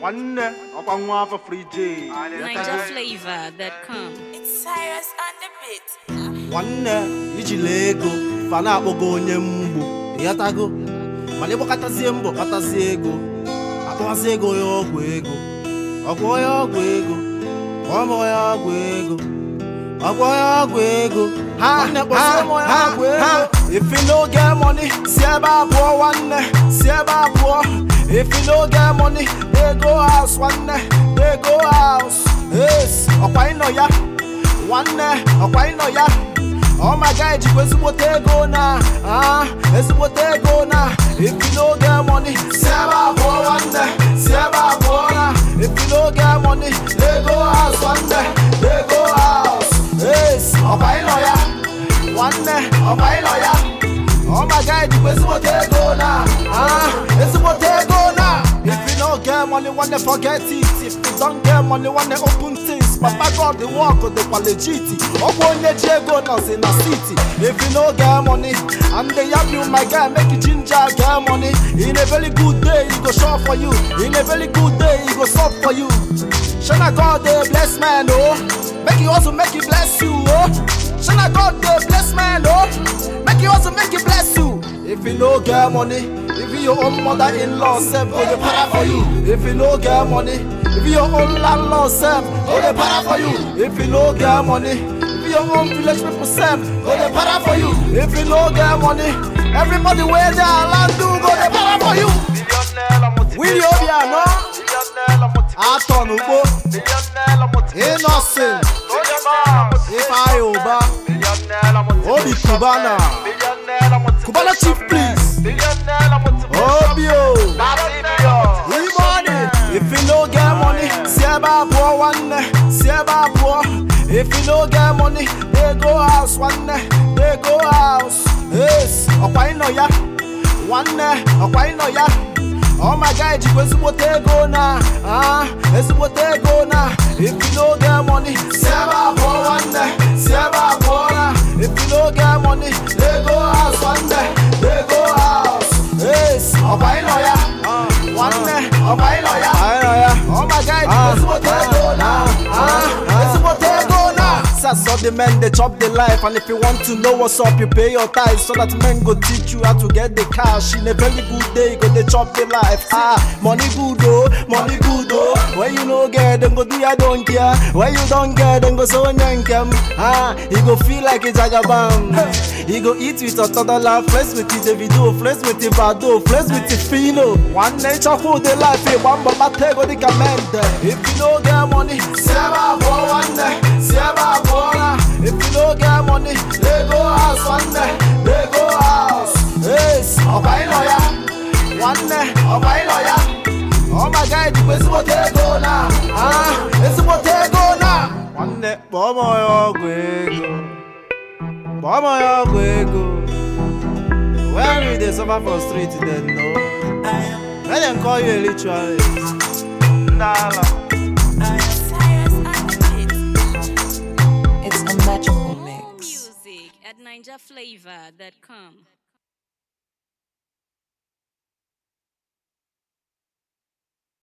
One ọkwa nwa afọ Free J. NigerFlavor.com. It's Cyrus on the beat. Nwanne ijila ego fa na-akpọgo onye mgbu ịghọtago mana ịgbakọtazie mbọ kpatazie ego akpọwazi ego ya ọgwụ ego ọgwụ ya ọgwụ ego ọmụ ya ọgwụ ego ọgwụ ya ọgwụ ego nwanne kpọsie mụ ya ọgwụ ego. If you no get money si ebe abụọ nwanne si ebe abụọ. If you no get money they go house nwanne they go house. Yes ọkwa ịnọ ya nwanne ọkwa ịnọ ya. Oh my God, you ezigbote ego na ezigbote ego na. If you no get money si ebe abụọ nwanne si ebe abụọ na. If you no get money they go house nwanne they go house. Yes ọkwa ịnọ ya nwanne ọkwa ịnọ ya. Oh my God, you ezigbote ego na ezigbote ego na. If you no get money wanna forget it. If you don't get money wanna open things. Papa God the work of the legit. Ogbo onye ji ego nọs in a city. If you no get money and they help you my guy make you ginger get money. In a very good day he go show for you. In a very good day he go solve for you. Shana God dey bless man oh. Make you also make you bless you oh. Shana God dey bless man oh. Make you also make you bless you. If you no get money, if your own mother-in-law self go dey para for you. If you no get money, if your own landlord self go dey para for you. If you no get money, if your own village people self go dey para for you. If you no get money, everybody where they land do go dey para for you. Willie Obiano, Aton Ugbo, Innocent, Ifeanyi Uba, Obi Cubana, Cubana Chief please, Obio, E-Money. If you no get money, si ebe abụọ nwanne, si ebe abụọ. If you no get money, they go house nwanne, they go house. Yes, ọkwa ịnọ ya nwanne, ọkwa ịnọ ya. Oh my God, you ezigbote ego na ezigbote ego na. If you no get money, si ebe abụọ nwanne, si ebe abụọ na. If you no get money, they go house nwanne, they go house. Yes, ọkwa ịnọ ya nwanne, ọkwa ịnọ ya. Oh my God, you ezigbote ego na ezigbote ego na. So the men they chop the life, and if you want to know what's up, you pay your tithes so that men go teach you how to get the cash. In a very good day, go they chop the life. Money good oh, money good oh. When you no get, then go do ya don't care. When you don't get, then go so nyankem. He go feel like a jagabam. He go eat with a toddler, flex with the Davido, flex with the Bado, flex with the Fino. One nature food the life, one baba go the command. If you no get money, Seba for one day, Seba for. If you no get money, they go house one day, they go house. Yes, ọkwa ịnọ ya nwanne, ọkwa ịnọ ya. Oh my God, you ezigbote ego na ezigbote ego na. Nwanne kpọọ m ya ọgwụ ego, kpọọ m ya ọgwụ ego. When we dey suffer for street then no, let them call you a ritualist. Ndala. Cyrus on the beat. It's a magical mix. Music at NigerFlavor.com.